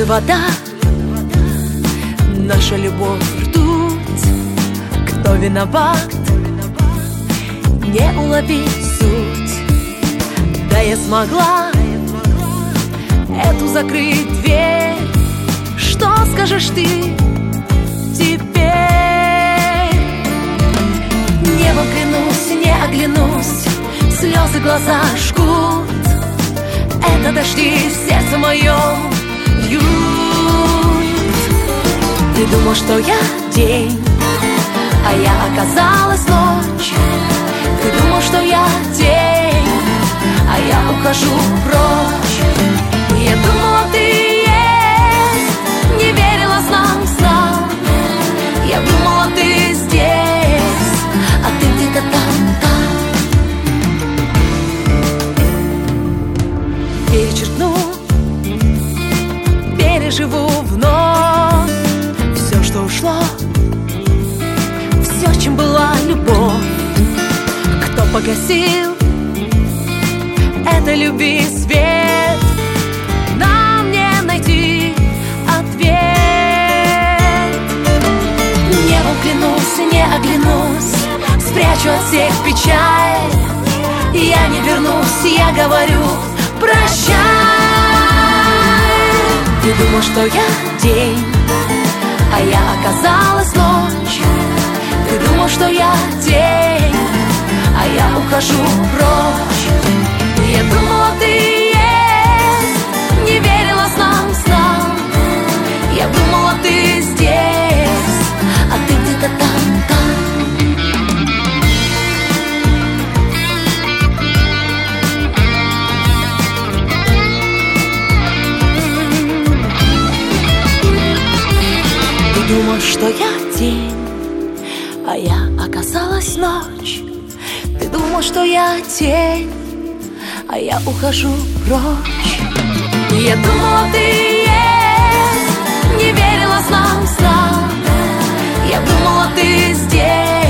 вода, наша любовь ртуть. Кто виноват, не уловить суть. Да я смогла эту закрыть дверь. Что скажешь ты теперь? Небом клянусь, не оглянусь, слезы глаза жгут. Это дожди в сердце моем льют. Ты думал, что я день, а я оказалась ночь. Ты думал, что я день, а я ухожу прочь. Я думала, ты есть, не верила снам. Я думала, ты здесь, а ты где-то там. Перечеркну, переживу вновь все, что ушло, все, чем была любовь. Кто погасил это любви свет? Нам не найти ответ. Небом клянусь, не оглянусь, спрячу от всех печаль. Я не вернусь, я говорю прощай. Ты думал, что я день, а я оказалась ночь. Ты думал, что я день, а я ухожу прочь. Я думала, ты есть, не верила снам. Я думала, ты здесь, а ты где-то там. Ты думал, что я день, а я оказалась ночь. Ты думал, что я тень, а я ухожу прочь. Я думала, ты есть, не верила снам. Я думала, ты здесь,